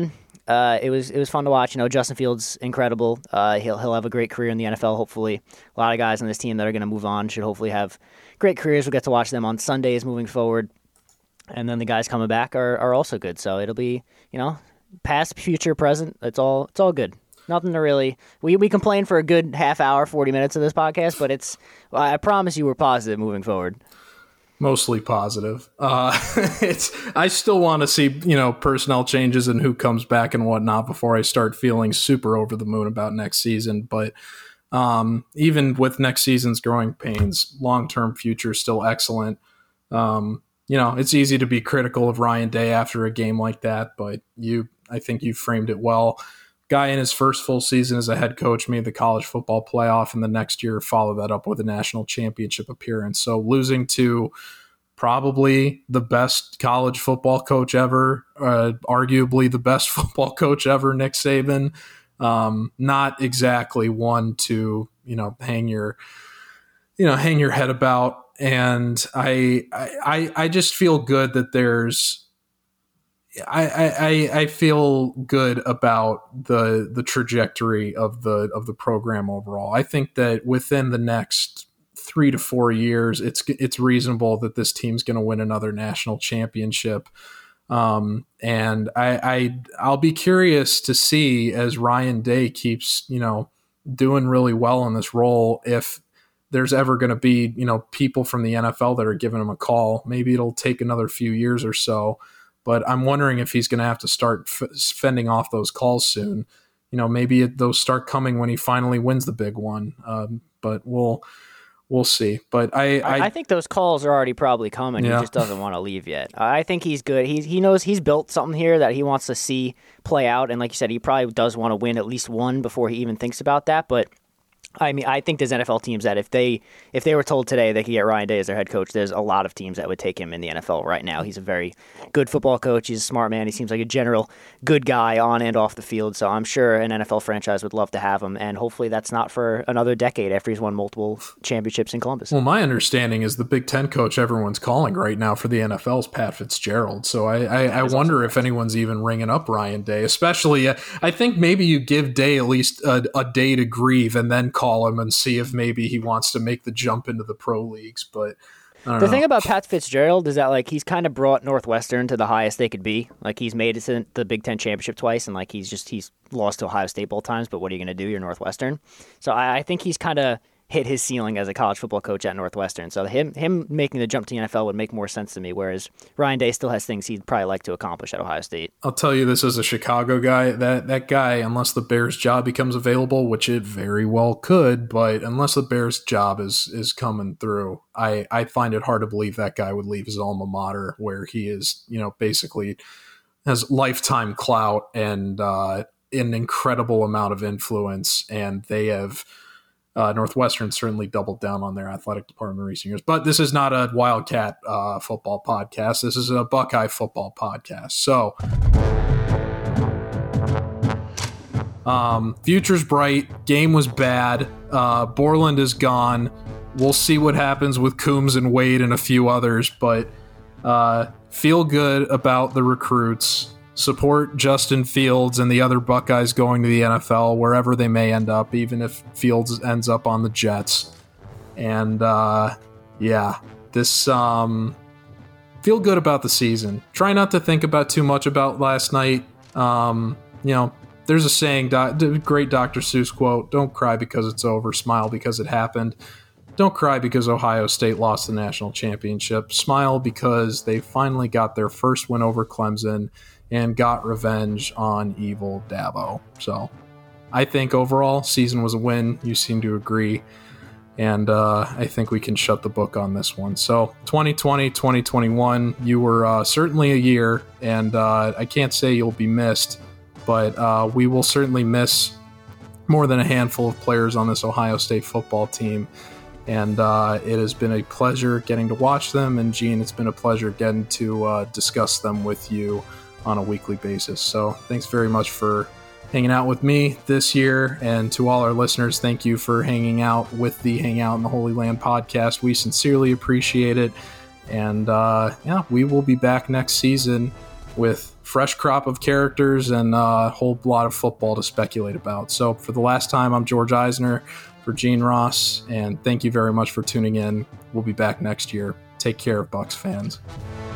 It was fun to watch. Justin Fields, incredible. He'll have a great career in the NFL, hopefully. A lot of guys on this team that are going to move on should hopefully have great careers. We'll get to watch them on Sundays moving forward. And then the guys coming back are also good. So it'll be, past, future, present. It's all good. Nothing to really. We complain for a good half hour, 40 minutes of this podcast, but I promise you we're positive moving forward. Mostly positive. I still want to see, personnel changes and who comes back and whatnot before I start feeling super over the moon about next season. But even with next season's growing pains, long-term future still excellent. It's easy to be critical of Ryan Day after a game like that, but I think you framed it well. Guy in his first full season as a head coach made the college football playoff, and the next year followed that up with a national championship appearance. So losing to probably the best college football coach ever, arguably the best football coach ever, Nick Saban, not exactly one to, hang your head about. And I just feel good that there's, I feel good about the trajectory of the program overall. I think that within the next 3 to 4 years, it's reasonable that this team's going to win another national championship. And I'll be curious to see, as Ryan Day keeps, doing really well in this role, if there's ever going to be, people from the NFL that are giving him a call. Maybe it'll take another few years or so. But I'm wondering if he's going to have to start fending off those calls soon. Maybe those start coming when he finally wins the big one. But we'll see. But I think those calls are already probably coming. Yeah. He just doesn't want to leave yet. I think he's good. He knows he's built something here that he wants to see play out. And like you said, he probably does want to win at least one before he even thinks about that. But I mean, I think there's NFL teams that if they were told today they could get Ryan Day as their head coach, there's a lot of teams that would take him in the NFL right now. He's a very good football coach. He's a smart man. He seems like a general good guy on and off the field. So I'm sure an NFL franchise would love to have him. And hopefully that's not for another decade after he's won multiple championships in Columbus. Well, my understanding is the Big Ten coach everyone's calling right now for the NFL is Pat Fitzgerald. So I wonder if anyone's even ringing up Ryan Day, especially I think maybe you give Day at least a day to grieve and then call him and see if maybe he wants to make the jump into the pro leagues. But the thing about Pat Fitzgerald is that he's kind of brought Northwestern to the highest they could be. He's made it to the Big Ten championship twice, and he's lost to Ohio State both times. But what are you going to do? You're Northwestern. So I think he's kind of hit his ceiling as a college football coach at Northwestern. So him making the jump to the NFL would make more sense to me, whereas Ryan Day still has things he'd probably like to accomplish at Ohio State. I'll tell you this as a Chicago guy, that guy, unless the Bears job becomes available, which it very well could, but unless the Bears job is coming through, I find it hard to believe that guy would leave his alma mater where he is, basically has lifetime clout and an incredible amount of influence, and they have Northwestern certainly doubled down on their athletic department in recent years. But this is not a Wildcat football podcast. This is a Buckeye football podcast. So future's bright. Game was bad. Borland is gone. We'll see what happens with Coombs and Wade and a few others. But feel good about the recruits. Support Justin Fields and the other Buckeyes going to the NFL, wherever they may end up, even if Fields ends up on the Jets. And, feel good about the season. Try not to think about too much about last night. There's a saying, great Dr. Seuss quote, don't cry because it's over, smile because it happened. Don't cry because Ohio State lost the national championship. Smile because they finally got their first win over Clemson and got revenge on evil Dabo. So I think overall, season was a win. You seem to agree. And I think we can shut the book on this one. So 2020, 2021, you were certainly a year, and I can't say you'll be missed, but we will certainly miss more than a handful of players on this Ohio State football team. And it has been a pleasure getting to watch them. And Gene, it's been a pleasure getting to discuss them with you on a weekly basis. So thanks very much for hanging out with me this year. And to all our listeners, thank you for hanging out with the Hangout in the Holy Land podcast. We sincerely appreciate it. And we will be back next season with fresh crop of characters and a whole lot of football to speculate about. So for the last time, I'm George Eisner for Gene Ross, and thank you very much for tuning in. We'll be back next year. Take care, Bucs fans.